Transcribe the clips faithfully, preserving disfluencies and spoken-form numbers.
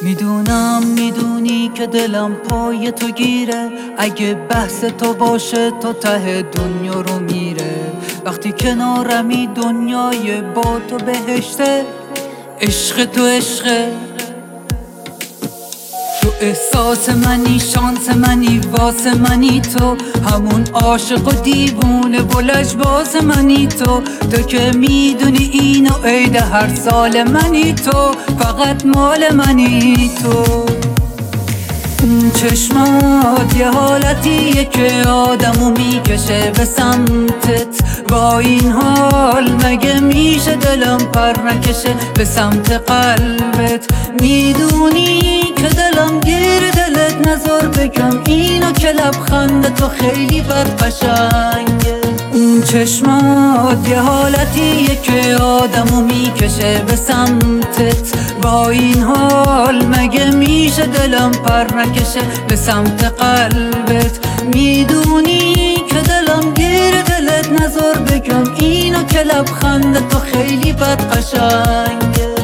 میدونم میدونی که دلم پای تو گیره، اگه بحث تو باشه تا ته دنیا رو میره. وقتی کنارمی دنیای با تو بهشته، عشق تو عشقه. تو احساس منی، شانس منی، واسه منی تو همون عاشق و دیوونه و لجباز منی تو. تو که میدونی اینو عید هر سال منی تو، فقط مال منی تو. اون چشمات یه حالتیه که آدمو میکشه به سمتت، با این حال مگه میشه دلم پر نکشه به سمت قلبت. میدونی که دلم گیر دلت، نظر بگم اینو که لبخند تو خیلی بد قشنگه. اون چشمات یه حالتیه که آدمو میکشه به سمتت، با این حال مگه میشه دلم پر نکشه به سمت قلبت. میدونی که دلم گیر دلت، نظر بگم اینو که لبخند تو خیلی بد قشنگه.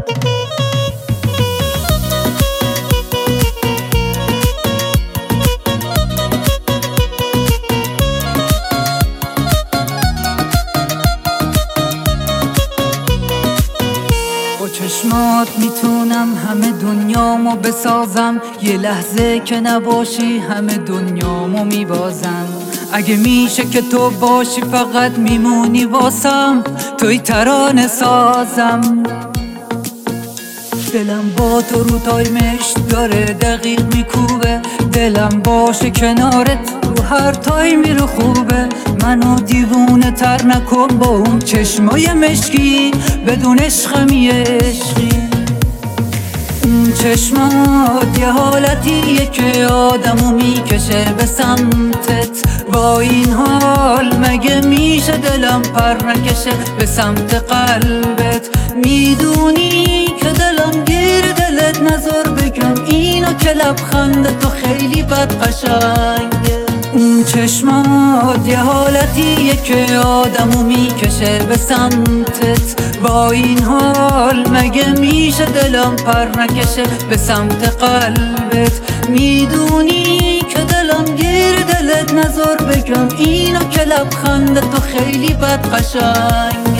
با چشمات میتونم همه دنیامو بسازم، یه لحظه که نباشی همه دنیامو میبازم. اگه میشه که تو باشی فقط میمونی واسم، توی ترانه سازم. دلم با تو رو تایمش داره دقیق میکوبه، دلم باشه کنارت رو هر تایمی رو خوبه. منو دیوونه تر نکن با اون چشمای مشکی، بدون عشقم یه عشقی. اون چشمات یه حالتیه که آدمو میکشه به سمتت، با این حال مگه میشه دلم پر نکشه به سمت قلبت. میدونی که دلم گیر دلت، نظر بگم اینو که لبخند تو خیلی بد قشنگه. اون چشمات یه حالتیه که آدمو میکشه به سمتت، با این حال مگه میشه دلم پر نکشه به سمت قلبت. میدونی که دلم گیر دلت، نظر بگم اینو که لبخند تو خیلی بد قشنگه.